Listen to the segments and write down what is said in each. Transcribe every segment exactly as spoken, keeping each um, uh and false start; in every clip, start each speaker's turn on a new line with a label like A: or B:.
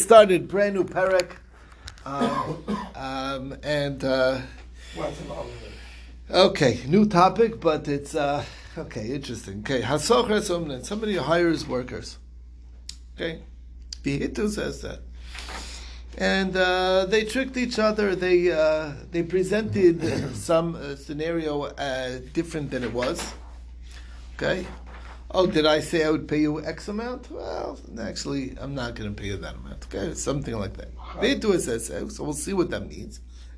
A: started, brand new parak, um, um, and uh, okay, new topic, but it's uh, okay, interesting. Okay, hasocher somnan, somebody hires workers. Okay, Bihitu says that, and uh, they tricked each other. They uh, they presented some uh, scenario uh, different than it was. Okay. Oh, did I say I would pay you X amount? Well, actually, I'm not going to pay you that amount. Okay, something like that. They do it says so. So we'll see what that means.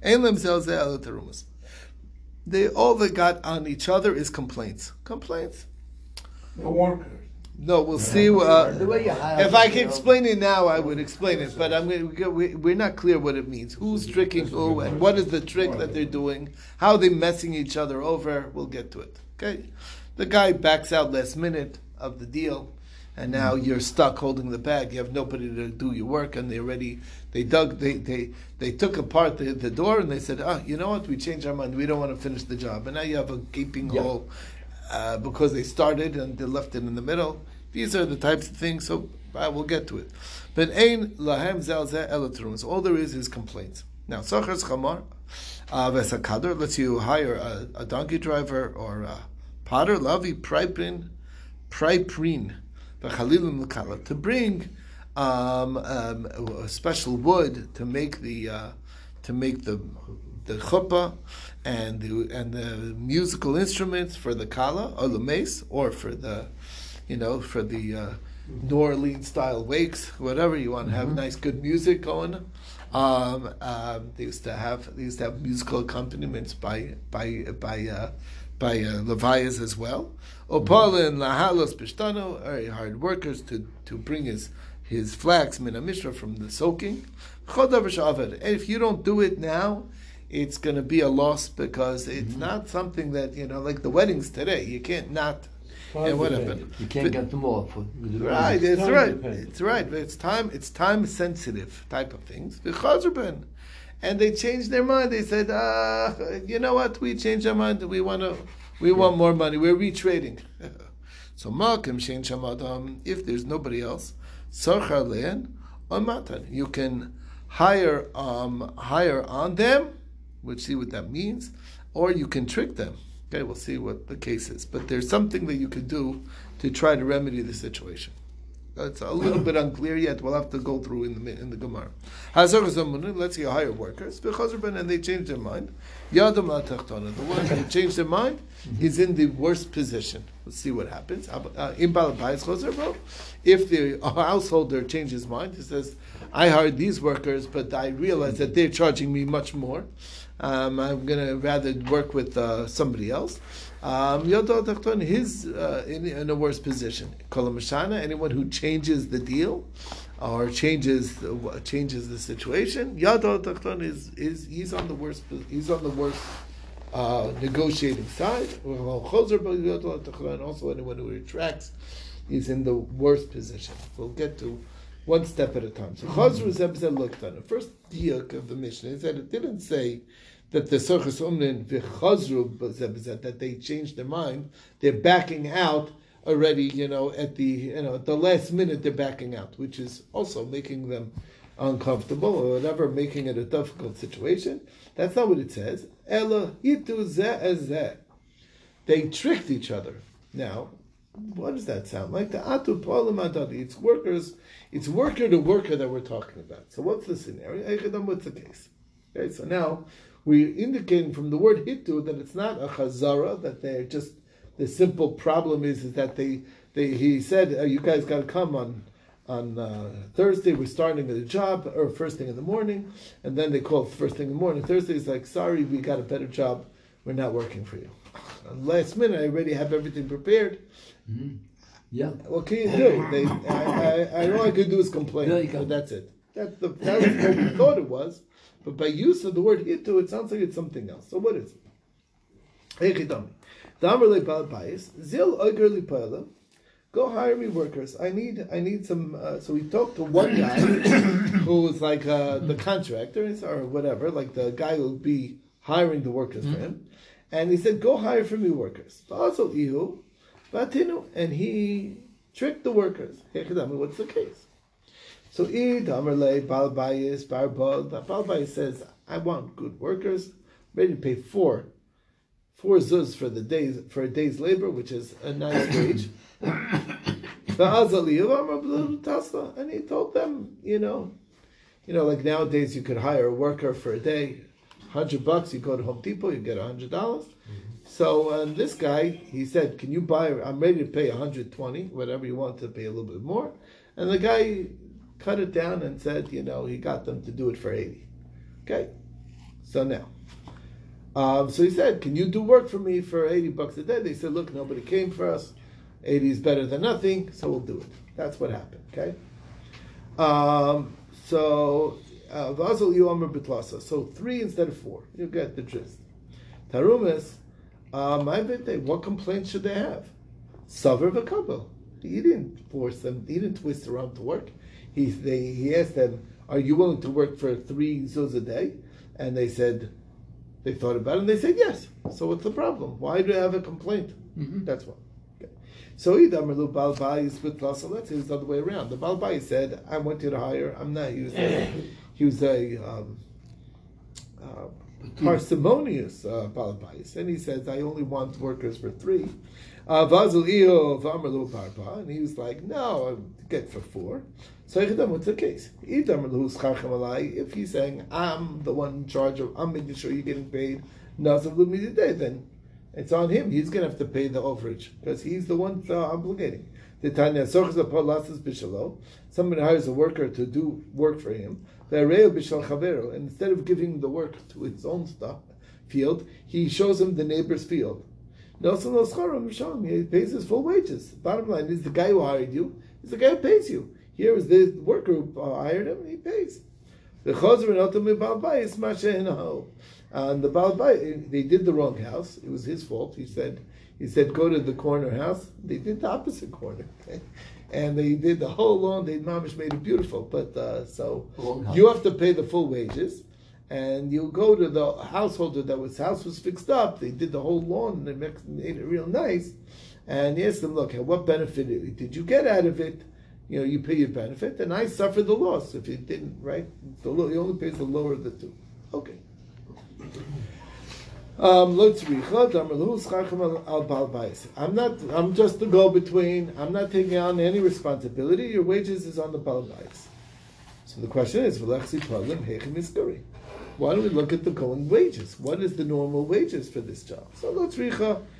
A: They all they got on each other is complaints. Complaints.
B: The workers.
A: No, we'll see. Uh, if I can explain it now, I would explain it. But I'm going to, we, we're not clear what it means. Who's tricking who, and what is the trick that they're doing? How are they messing each other over? We'll get to it. Okay. The guy backs out last minute of the deal, and now you're stuck holding the bag. You have nobody to do your work, and they already they dug they they, they took apart the, the door, and they said, "Oh, you know what? We changed our mind. We don't want to finish the job." And now you have a gaping yeah. hole uh, because they started and they left it in the middle. These are the types of things. So uh, we'll get to it. But ein lahem zalzeh elatrums. All there is is complaints. Now, sachar chamar vesakadar lets you hire a, a donkey driver or a potter, lavi priprin, priprin, v'chalilim l'kala, to bring um, um, a special wood to make the uh, to make the the chuppah and the and the musical instruments for the kala or the mace or for the you know for the uh, New Orleans style wakes, whatever you want to have, mm-hmm. nice good music going. Um, um, they used to have they used to have musical accompaniments by by by. Uh, by uh, Levias as well. Opala and Lahalos Pishtano, very hard workers to, to bring his his flax mina mishra from the soaking. And if you don't do it now, it's going to be a loss because it's mm-hmm. not something that, you know, like the weddings today, you can't not, and whatever.
C: You can't but, get them off.
A: Right, it's right. It's right. But it's time, it's time sensitive type of things. And they changed their mind. They said, uh, you know what? We changed our mind. We want to, we want more money. We're retrading. So Malkim Shein Shamadam, if there's nobody else, Sarchar Le'en on Matan. You can hire um, hire on them, which see what that means, or you can trick them. Okay, we'll see what the case is. But there's something that you could do to try to remedy the situation. It's a little bit unclear yet. We'll have to go through in the in the Gemara. Let's say you hire workers, and they change their mind. Yadam la tachtana. The one who changed their mind is in the worst position. Let's see what happens. If the householder changes his mind, he says, "I hired these workers, but I realize that they're charging me much more. Um, I'm going to rather work with uh, somebody else." Um, He's uh, in, in a worse position. Anyone who changes the deal or changes the, changes the situation, is is he's on the worst he's on the worst uh, negotiating side. Also, anyone who retracts is in the worst position. We'll get to one step at a time. So Chazru Zebzeh looked on it. First diak of the Mishnah is that it didn't say that the Sochas Umnin v'chazru Zebzeh, that they changed their mind. They're backing out already, you know, at the you know at the last minute they're backing out, which is also making them uncomfortable or whatever, making it a difficult situation. That's not what it says. Ela hitu zeh ezeh. They tricked each other. Now, what does that sound like? The atu polim adadi. It's workers. It's worker to worker that we're talking about. So what's the scenario? What's the case? Okay, so now we're indicating from the word hitu that it's not a chazara, that they're just, the simple problem is, is that they, they he said, uh, you guys got to come on on uh, Thursday, we're starting at a job, or first thing in the morning, and then they call first thing in the morning. Thursday is like, sorry, we got a better job, we're not working for you. Last minute, I already have everything prepared.
C: Mm-hmm. Yeah.
A: What can you do? They, I, I, I, all I could do is complain, but that's it. That, the, that was what we thought it was. But by use of the word hitu, it sounds like it's something else. So what is it? Go hire me workers. I need I need some. Uh, so we talked to one guy who was like uh, the contractor or whatever, like the guy who would be hiring the workers mm-hmm. for him. And he said, go hire for me workers. And he tricked the workers. What's the case? So Eid Amarle Balbayis Barbal. Balbayis says, I want good workers, ready to pay four, four zuz for the days for a day's labor, which is a nice wage. And he told them, you know, you know, like nowadays you could hire a worker for a day, hundred bucks. You go to Home Depot, you get a hundred dollars. So um, this guy, he said, "Can you buy? I'm ready to pay one hundred twenty, whatever you want to pay a little bit more." And the guy cut it down and said, you know, he got them to do it for eighty. Okay, so now, um, so he said, "Can you do work for me for eighty bucks a day?" They said, "Look, nobody came for us. eighty is better than nothing, so we'll do it." That's what happened. Okay, um, so Vazel Yomer Bitlasa. So three instead of four. You get the gist. Tarumas. Um, I bet they, what complaints should they have? Savar v'kabel. He didn't force them. He didn't twist around to work. He they he asked them, "Are you willing to work for three zuz a day?" And they said, they thought about it, and they said yes. So what's the problem? Why do they have a complaint? Mm-hmm. That's what. Okay. So Idamrlu Balbayis with Lasa. Let's say it's the other way around. The Balbayis said, "I want you to hire." I'm not. He was a, he was a um, uh, parsimonious uh, Balbayis, and he says, "I only want workers for three." Uh, and he was like, "No, I'll get for four." So what's the case? If he's saying, "I'm the one in charge of, I'm making sure you're getting paid," then it's on him. He's going to have to pay the overage because he's the one uh, obligating. Somebody hires a worker to do work for him, and instead of giving the work to his own stuff field, he shows him the neighbor's field. He pays his full wages. Bottom line is, the guy who hired you is the guy who pays you. Here is the worker who uh, hired him, and he pays. The Chazer and Otam Balbayis Masha and the Balbayis, they did the wrong house. It was his fault. He said, he said, go to the corner house. They did the opposite corner, okay? And they did the whole lawn. They mamish made it beautiful, but uh, so you have to pay the full wages. And you go to the householder that was house was fixed up. They did the whole lawn and they made it real nice. And you ask them, "Look, what benefit did you get out of it? You know, you pay your benefit, and I suffer the loss if you didn't, right? The low, he only pays the lower of the two." Okay. Um, I'm not. I'm just the go-between. I'm not taking on any responsibility. Your wages is on the balbais. So the question is, why don't we look at the going wages? What is the normal wages for this job? So let's read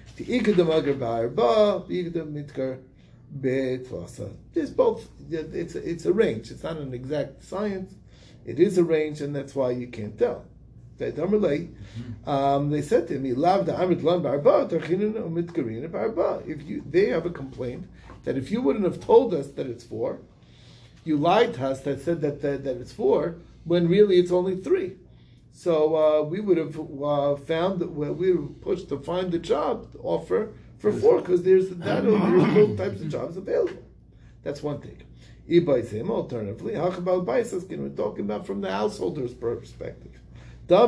A: There's both. It's a, it's a range. It's not an exact science. It is a range, and that's why you can't tell. Um, they said to me, if you, they have a complaint that if you wouldn't have told us that it's four, you lied to us that said that that, that it's four, when really it's only three. So uh, we would have uh, found that well, we were pushed to find the job offer for four because there's that there's both types of jobs available. That's one thing. Alternatively, we're talking about from the householder's perspective. Uh,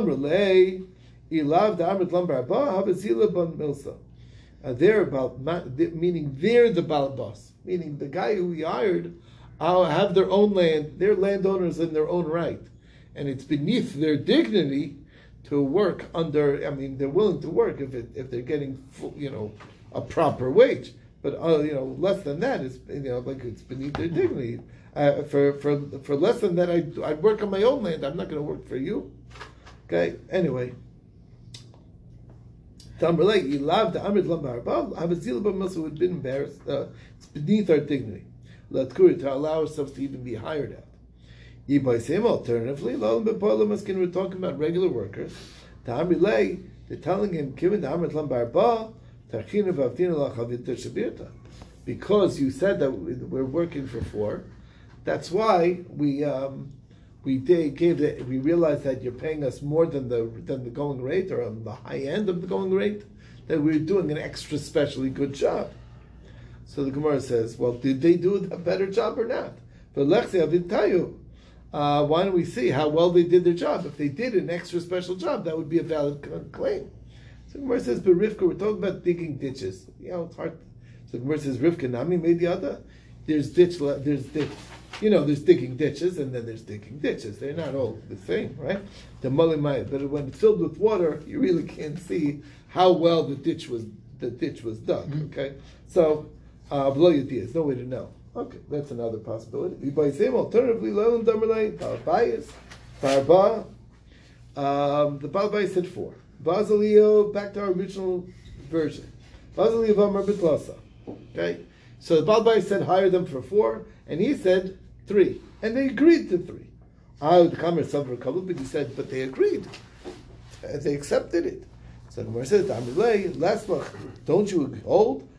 A: they're about meaning they're the balbas, meaning the guy who we hired uh, have their own land. They're landowners in their own right, and it's beneath their dignity to work under. I mean, they're willing to work if it, if they're getting full, you know, a proper wage. But uh, you know, less than that is, you know, like it's beneath their dignity. Uh, for for for less than that, I I'd work on my own land. I'm not going to work for you. Okay. Anyway, Tamrele, you love the Amrit Lambar. Havazil B'Milsa would have been embarrassed. Uh, it's beneath our dignity. Latkuri to allow ourselves to even be hired at. By same alternatively, Lalam B'Polam Maskin. We're talking about regular workers. Tamrele, they're telling him, "Given the Amrit Lambar Ba, Tachina Vavtina Lachavita Shabirta." Because you said that we're working for four, that's why we. Um, We did, gave the, we realized that you're paying us more than the than the going rate, or on the high end of the going rate, that we're doing an extra specially good job. So the Gemara says, well, did they do a better job or not? But Lechzi Avintayu, uh, why don't we see how well they did their job? If they did an extra special job, that would be a valid claim. So the Gemara says, but Rivka, we're talking about digging ditches. You know, it's hard. So the Gemara says, Rivka Nami made the other. There's ditch. There's ditch. you know, there's digging ditches and then there's digging ditches. They're not all the same, right? The Malimai, but when it's filled with water, you really can't see how well the ditch was the ditch was dug. Mm-hmm. Okay, so uh, below your there's no way to know. Okay, that's another possibility. Alternatively, Leland Damerlay, Balbayis, Barba. Um, the Balbayis said four. Basilio, back to our original version. Basilio Vamar Bitlasa. Okay, so the Balbayis said hire them for four, and he said three, and they agreed to three. Ah, the Kamer suffered a couple, but he said, but they agreed, they accepted it. So the Gemara says, don't you withhold?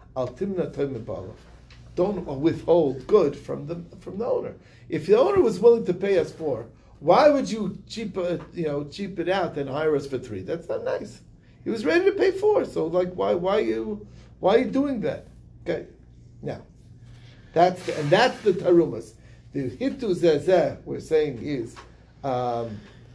A: Don't withhold good from the from the owner. If the owner was willing to pay us four, why would you cheap uh, you know cheap it out and hire us for three? That's not nice. He was ready to pay four, so like why why you why are you doing that? Okay, now that's the, and that's the tarumas. The hitu zezeh we're saying is. Um,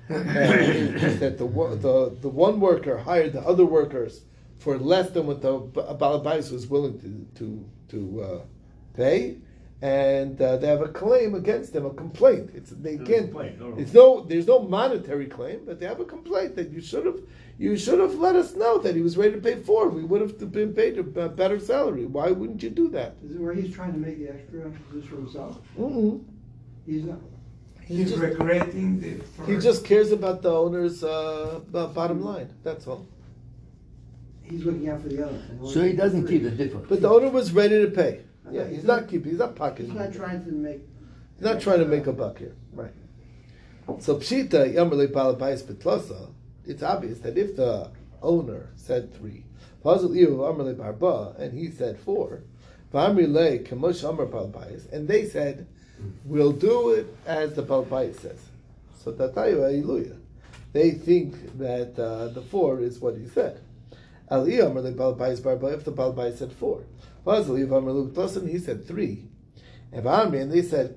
A: is that the, the the one worker hired the other workers for less than what the balabais was willing to to to uh, pay, and uh, they have a claim against them, a complaint. It's they can't. It's no there's no monetary claim, but they have a complaint that you should have you should have let us know that he was ready to pay four. We would have been paid a better salary. Why wouldn't you do that?
B: Is it where he's trying to make the extra just for himself?
A: Mm-hmm.
B: He's not.
D: He's,
A: He just-
D: regretting the.
A: He just cares about the owner's uh, b- bottom line. That's all.
B: He's looking out for the other.
C: So he doesn't keep the difference.
A: But the owner was ready to pay.
B: I
A: Yeah,
B: know,
A: he's
B: he's
A: not
B: not-
A: keeping. He's not pocketing.
B: He's not trying to make.
A: He's not trying to make a buck here, right? So pshita yamerle balabais betlasa. It's obvious that if the owner said three, puzzle iu amerle barba, and he said four, v'amrile kemosh amar balabais, and they said, we'll do it as the balabais says. So tatayu hallelujah. They think that uh, the four is what he said. Al iu amerle balabais barba. If the balabais said four, puzzle iu amerle betlasa, and he said three. And they said,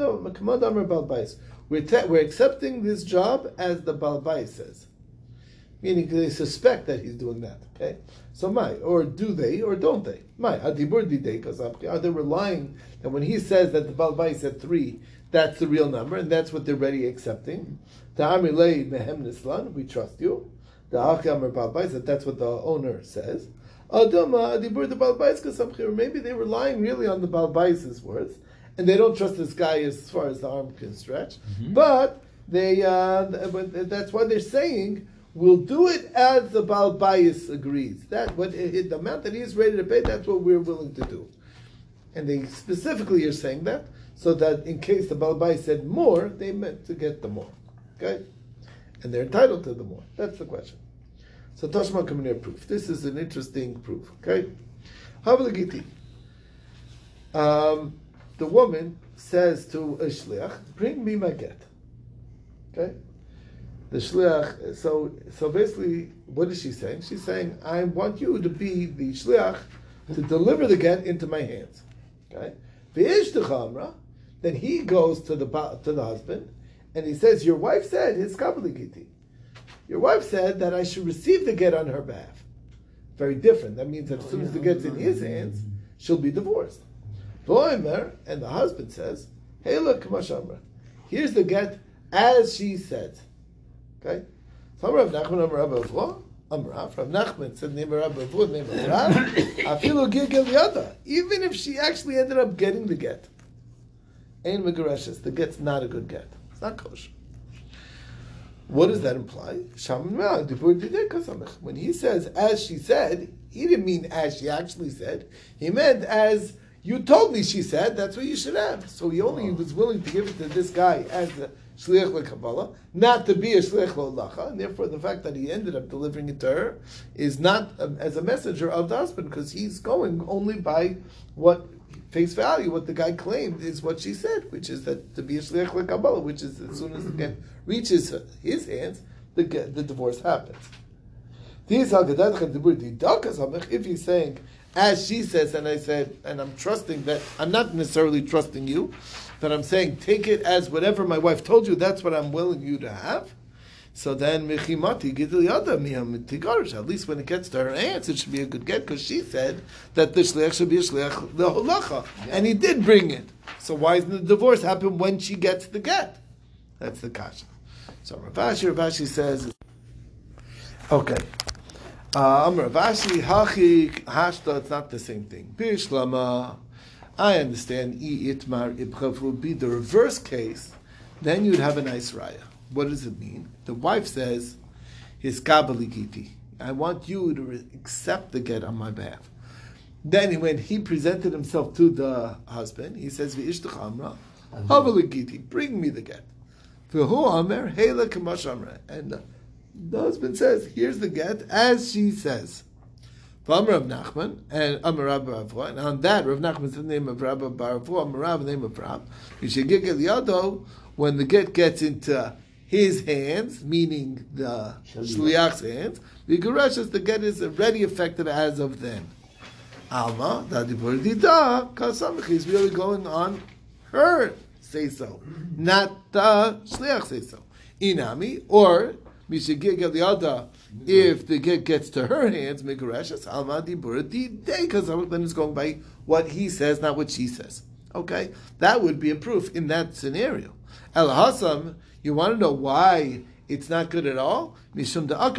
A: we're, te- we're accepting this job as the Balbai says. Meaning they suspect that he's doing that. Okay? So my, or do they, or don't they? My, are they relying that when he says that the Balbai said three, that's the real number, and that's what they're ready accepting? We trust you. That that's what the owner says. Or maybe they were lying really on the Balbais' words, and they don't trust this guy as far as the arm can stretch. Mm-hmm. But they, uh, that's why they're saying, we'll do it as the Balbais agrees. That what it, the amount that he's ready to pay, that's what we're willing to do. And they specifically are saying that, so that in case the Balbais said more, they meant to get the more. Okay? And they're entitled to the more. That's the question. So Tashma Kaminir proof. This is an interesting proof. Okay, Havlagiti. Um, the woman says to a shliach, "Bring me my get." Okay, the shliach. So, so basically, what is she saying? She's saying, "I want you to be the shliach to deliver the get into my hands." Okay, v'ishtachamra. Then he goes to the to the husband, and he says, "Your wife said his kabbaligiti. Your wife said that I should receive the get on her behalf." Very different. That means that as soon as the get's in his hands, she'll be divorced. Voimer, and the husband says, "Hey, look, Kamashamra. Here's the get as she said." Okay? So Rav Nachman Amar Rabbi Avro, Amar Rav Nachman said, "Name Rabbi Avro, name Rav. Afilu gigel yada." Even if she actually ended up getting the get, Ein Megareshes, the get's not a good get. It's not kosher. What does that imply? When he says, as she said, he didn't mean as she actually said. He meant as you told me she said, that's what you should have. So he only was willing to give it to this guy as a shliach lekabbalah, not to be a shliach lo'lacha, and therefore the fact that he ended up delivering it to her is not um, as a messenger of the husband, because he's going only by what face value, what the guy claimed is what she said, which is that to be a shliach lekabbalah, which is as soon as the get reaches his hands, the the divorce happens. If he's saying, as she says, and I said, and I'm trusting that, I'm not necessarily trusting you, but I'm saying, take it as whatever my wife told you, that's what I'm willing you to have, So then, Mechimati Gidul Yada Miham Tigarish. At least when it gets to her aunts, it should be a good get because she said that the shliach should be a shliach the holacha, yeah. And he did bring it. So why doesn't the divorce happen when she gets the get? That's the kasha. So Rav Ashi, Rav Ashi says, okay. Um, Rav Ashi Hachi Hashta. It's not the same thing. Bishlama. I understand. I itmar ibchav would be the reverse case. Then you'd have a nice raya. What does it mean? The wife says, "His kabaligiti. I want you to re- accept the get on my behalf." Then, when he presented himself to the husband, he says, "V'ishtach amra, habaligiti. Bring me the get." V'hu amer hela kamash amra. And the, the husband says, "Here's the get as she says." V'amar Rav Nachman and Amar Rav Baravua, and on that Rav Nachman is the name of Rav Baravua, Amar Rav the name of Rav. Yishegig el yado, when the get gets into his hands, meaning the shliach's hands, the gerushes, the get is already effective as of then. Alma, dadibur dida, kasamich, he's really going on her say so, not the shliach say so. Inami, or mishigig el yada, if the get gets to her hands, megareshas alma dibur dida, kasamich, then it's going by what he says, not what she says. Okay, that would be a proof in that scenario. El Hasam, you want to know why it's not good at all? He's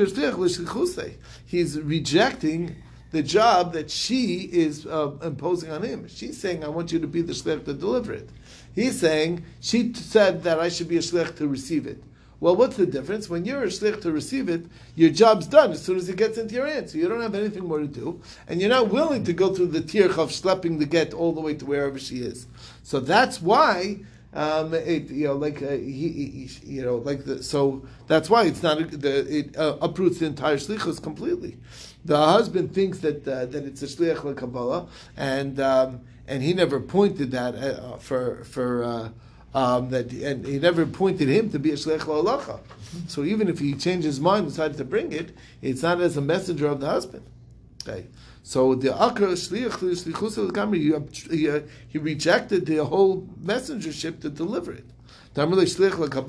A: rejecting the job that she is uh, imposing on him. She's saying, I want you to be the shliach to deliver it. He's saying, she t- said that I should be a shliach to receive it. Well, what's the difference? When you're a shliach to receive it, your job's done as soon as it gets into your hand. So you don't have anything more to do. And you're not willing to go through the tirch of schlepping the get all the way to wherever she is. So that's why... Um, it, you know, like uh, he, he, you know, like the, so that's why it's not a, the it uh, uproots the entire shlichus completely. The husband thinks that uh, that it's a shliach lekabbalah, and um, and he never pointed that uh, for for uh, um, that, and he never pointed him to be a shliach la'alacha. So even if he changed his mind and decided to bring it, it's not as a messenger of the husband. Okay. So the Akra Shliach he he rejected the whole messengership to deliver it. I'm willing to be a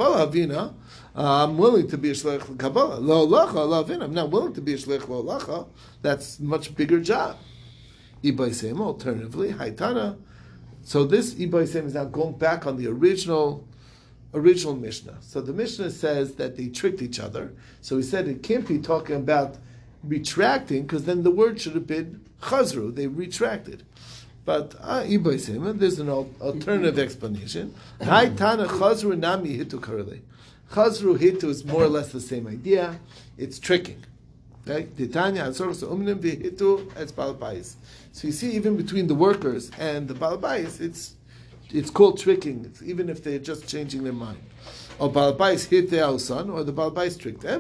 A: shliach l'kabbalah. Lo lacha lavina. I'm not willing to be a shliach lo lacha. That's a much bigger job. Ibaisem, alternatively, haitana. So this Ibaisem is now going back on the original original Mishnah. So the Mishnah says that they tricked each other. So he said it can't be talking about retracting, because then the word should have been chazru. They retracted. But uh, there's an alternative explanation. Haitana chazru nami hitu karele. Chazru hitu is more or less the same idea. It's tricking. Okay? So you see, even between the workers and the balabais, it's it's called tricking. It's, even if they're just changing their mind. Or balabais hit their son, or the balabais tricked them.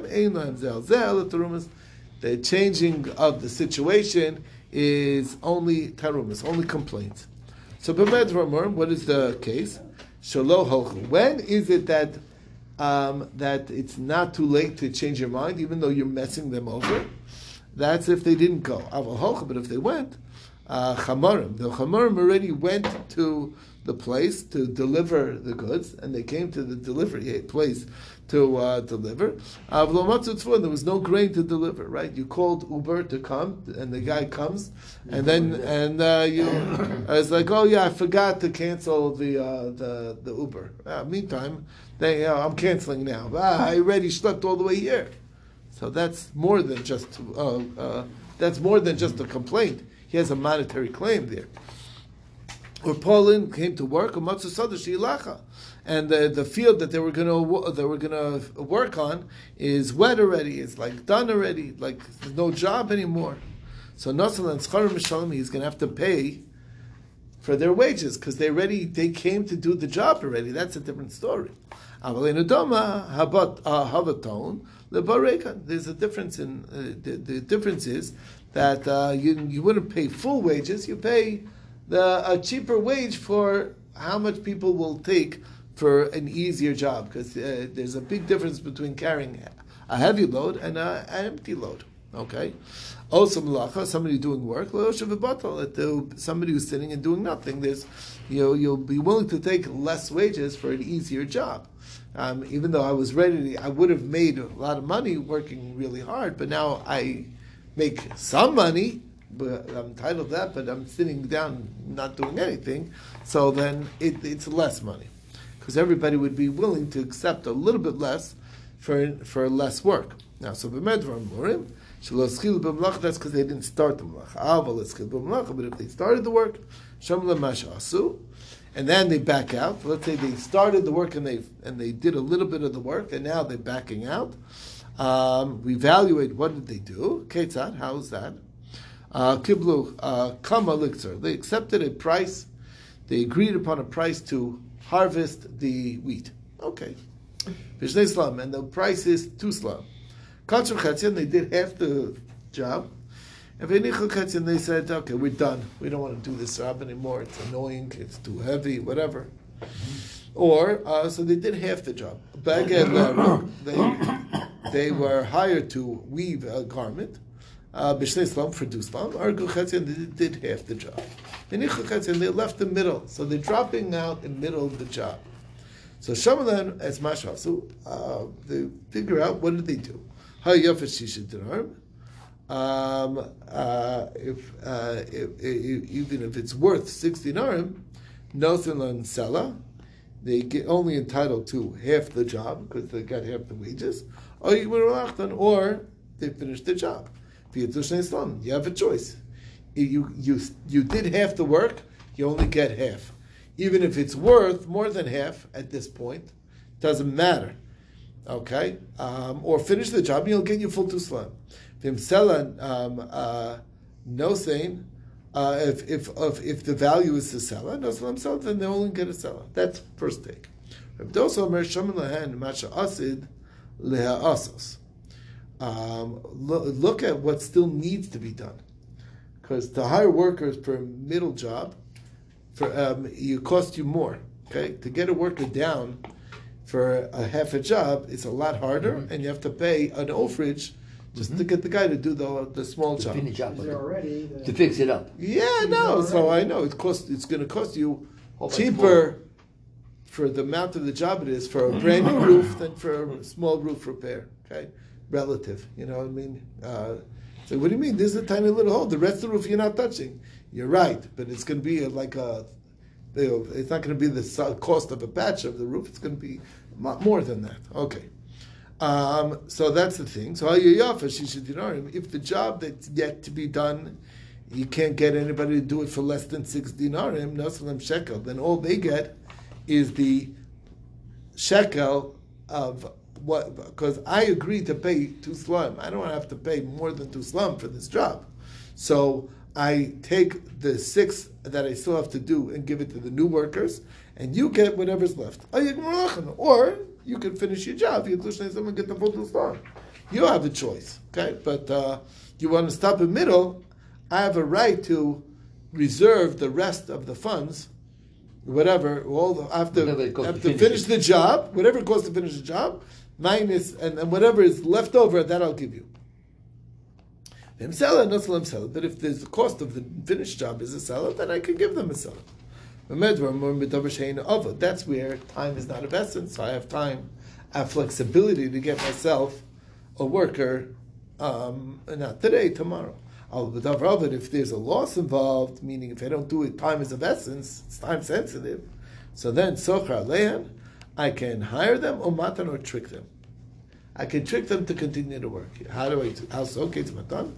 A: The changing of the situation is only tarumas, only complaints. So, what is the case? When is it that um, that it's not too late to change your mind, even though you're messing them over? That's if they didn't go. But if they went, uh, chamarim. The chamarim already went to the place to deliver the goods, and they came to the delivery place to uh, deliver. Uh, there was no grain to deliver, right? You called Uber to come, and the guy comes, and then and uh, you, it's like, oh yeah, I forgot to cancel the uh, the the Uber. Uh, meantime, they, uh, I'm canceling now. Ah, I already slept all the way here. So that's more than just uh, uh, that's more than just a complaint. He has a monetary claim there. Or Paulin came to work, and the, the field that they were going to they were going to work on is wet already. It's like done already. Like there's no job anymore. So Nasal and Scharim Mishalim, he's going to have to pay for their wages because they already they came to do the job already. That's a different story. There's a difference in uh, the, the difference is that uh, you you wouldn't pay full wages. You pay the a cheaper wage for how much people will take for an easier job, because uh, there's a big difference between carrying a heavy load and a, an empty load. Okay. Also, malacha, somebody doing work. Somebody who's sitting and doing nothing. There's, you know, you'll be willing to take less wages for an easier job. Um, even though I was ready, to, I would have made a lot of money working really hard, but now I make some money, but I'm entitled to that, but I'm sitting down not doing anything, so then it, it's less money. Because everybody would be willing to accept a little bit less for for less work. Now, so b'medvar morim, shelo schil b'melacha, that's because they didn't start the melacha. Aval schil b'melacha, but if they started the work, shem lemash asu, and then they back out. Let's say they started the work and they and they did a little bit of the work, and now they're backing out. Um, we evaluate what did they do. Ketzad, how is that? Kiblu kama likzer. They accepted a price. They agreed upon a price to harvest the wheat. Okay. Vishnei slam, and the price is two slam. Kachur chetzion, they did half the job. And v'nichel chetzion, they said, okay, we're done. We don't want to do this job anymore. It's annoying. It's too heavy. Whatever. Or uh, so they did half the job. Bagel, they they were hired to weave a garment. Bishnei slam for two slam. Argu chetzion, they did half the job. V'nichel chetzion, they left the middle. So they're dropping out in the middle of the job. So Shamalan as Mashasu, uh, they figure out what did they do. Hayafet shisha dinar. Um, uh, if, uh, if, if even if it's worth six dinarim, nothin sella, they get only entitled to half the job because they got half the wages. Or or they finished the job. You have a choice. You you you did half the work, you only get half. Even if it's worth more than half at this point, doesn't matter. Okay? Um, or finish the job, you'll get your full two slam. Vimsela, um, uh, no saying, uh, if, if, if, if the value is the seller, no slam sell, then they only get a seller. That's first take. Um, look at what still needs to be done. Because to hire workers for a middle job, For um, it cost you more. Okay, to get a worker down for a half a job, it's a lot harder, mm-hmm. and you have to pay an overage just mm-hmm. to get the guy to do the the small
C: to
A: job.
C: Finish up
B: already
C: to fix it up.
A: Yeah, no. So I know it cost. It's going to cost you cheaper for the amount of the job it is for a brand new roof than for a small roof repair. Okay, relative. You know what I mean? Uh, so what do you mean? This is a tiny little hole. The rest of the roof you're not touching. You're right, but it's going to be like a, you know, it's not going to be the cost of a patch of the roof. It's going to be more than that. Okay. Um, so that's the thing. So if the job that's yet to be done, you can't get anybody to do it for less than six dinarim, nasalim shekel, then all they get is the shekel of what, because I agreed to pay two slum. I don't have to pay more than two slum for this job. So I take the six that I still have to do and give it to the new workers, and you get whatever's left. Or you can finish your job. You get the full two slum. You have a choice, okay? But uh, you want to stop in middle, I have a right to reserve the rest of the funds, whatever, all the, I have to, I have to, to finish it. the job, whatever it costs to finish the job, minus, and, and whatever is left over, that I'll give you. But if there's the cost of the finished job is a seller, then I can give them a seller. That's where time is not of essence, so I have time, I have flexibility to get myself a worker, um, not today, tomorrow. But if there's a loss involved, meaning if I don't do it, time is of essence, it's time sensitive, so then sochar lehan, I can hire them or matan or trick them. I can trick them to continue to work. How do I? How so? matan?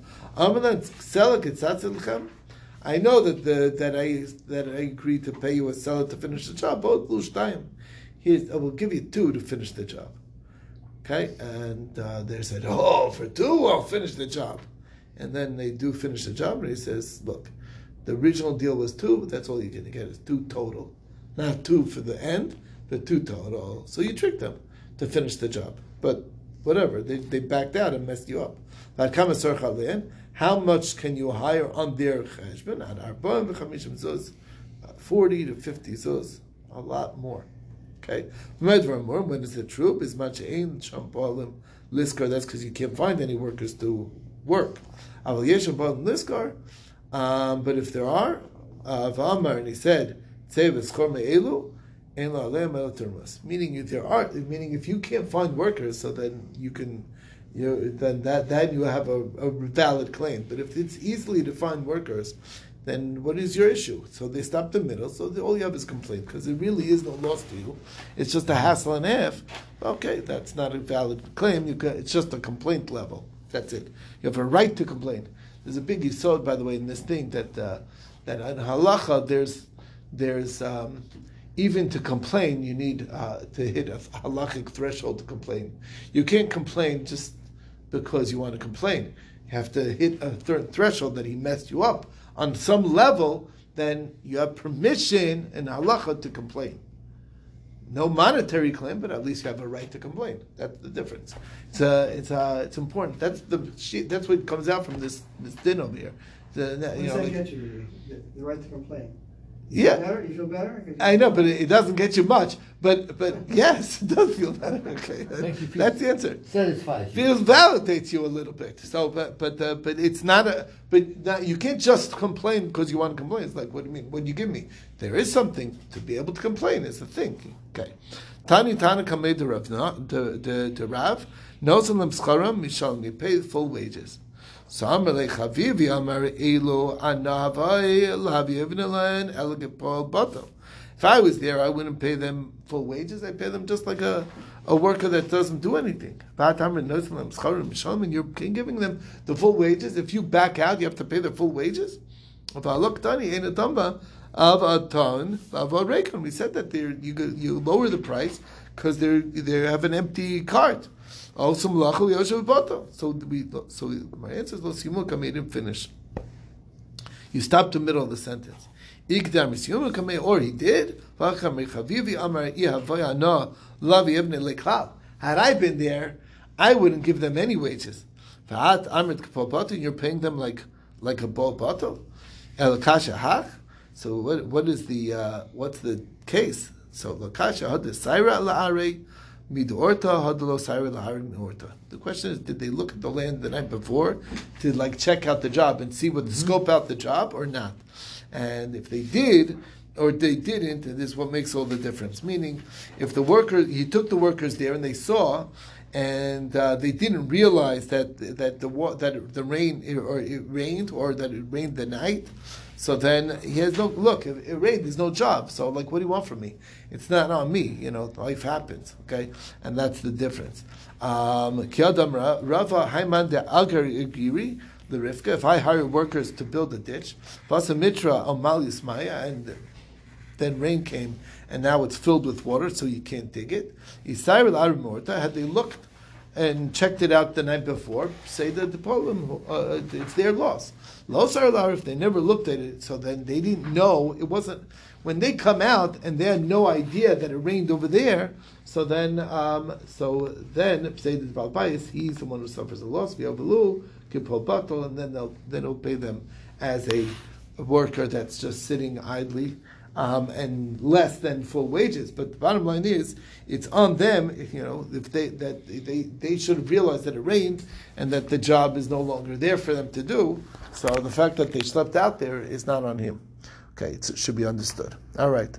A: I know that the that I that I agreed to pay you a seller to finish the job. Both lush time. Here's I will give you two to finish the job. Okay, and uh, they said, "Oh, for two, I'll finish the job." And then they do finish the job, and he says, "Look, the original deal was two, but that's all you're going to get is two total, not two for the end, but two total." So you tricked them to finish the job, but whatever, they they backed out and messed you up. How much can you hire on their cheshbon? At forty to fifty zuz, a lot more. Okay, when is it true? Is much ain shampalim liskar. That's because you can't find any workers to work. Aval yeshem ba'al niskar, um, but if there are, uh, v'amar, and he said, tzei v'schor me'elu, ein lo aleim el termas. Meaning, if there are, meaning if you can't find workers, so then you can, you know, then that then you have a, a valid claim. But if it's easily to find workers, then what is your issue? So they stop the middle, so the, all you have is complaint, because there really is no loss to you. It's just a hassle and a half. Okay, that's not a valid claim. You can, it's just a complaint level. That's it. You have a right to complain. There's a big yisod, by the way, in this thing, that uh, that in halacha, there's, there's um, even to complain, you need uh, to hit a halachic threshold to complain. You can't complain just because you want to complain. You have to hit a th- threshold that he messed you up on some level, then you have permission in halacha to complain. No monetary claim, but at least you have a right to complain. That's the difference. It's uh, it's uh, it's important. That's the that's what comes out from this this din over here. The,
B: What
A: you
B: does
A: know,
B: that
A: like,
B: get you, the, the right to complain? You
A: Yeah.
B: feel better? You feel better? 'Cause you-
A: I know, but it, it doesn't get you much. But but yes, it does feel better. Okay,
C: Makes you feel-
A: that's the answer.
C: Satisfies you.
A: Feels validates you a little bit. So, but but uh, but it's not a. But not, you can't just complain because you want to complain. It's like, what do you mean? What do you give me? There is something to be able to complain. Is the thing. Okay. Tani Tana Kamei de Rav. The the the Rav. Nozalim Scharam Mishal. You pay full wages. So Amalei Chavivi Amar Elo Anavai Lavi Evnelan Elegipol Batam. If I was there, I wouldn't pay them full wages. I pay them just like a, a worker that doesn't do anything. And you're giving them the full wages. If you back out, you have to pay their full wages. We said that they're, you you lower the price because they they have an empty cart. Also, so we so my answer is Lo made him finish. You stop the middle of the sentence. Or he did. Had I been there, I wouldn't give them any wages. You're paying them like like a bol bato. So what what is the uh, what's the case? So lakasha had the saira la'are midorta had lo saira la'are midorta. The question is, did they look at the land the night before to like check out the job and see what mm-hmm. scope out the job or not? And if they did, or they didn't, this is what makes all the difference. Meaning, if the worker, he took the workers there and they saw, and uh, they didn't realize that that the that the rain or it rained or that it rained the night, so then he has no look. If it rained, there's no job. So like, what do you want from me? It's not on me. You know, life happens. Okay, and that's the difference. Um, Rava Haiman de Agar Igiri. The Rivka, if I hire workers to build a ditch, Vasa Mitra Amal Yismaya, and then rain came, and now it's filled with water, so you can't dig it. Isair al had they looked and checked it out the night before, say that the problem, uh, it's their loss. Losar al if they never looked at it, so then they didn't know, it wasn't, when they come out and they had no idea that it rained over there, so then, um, so then, say that Balbayis, he's the one who suffers a loss, V'yavalu, Kipol Batal, and then they'll then they'll pay them as a worker that's just sitting idly, um, and less than full wages. But the bottom line is, it's on them. You know, if they that they they should have realized that it rained and that the job is no longer there for them to do. So the fact that they slept out there is not on him. Okay, it should be understood. All right.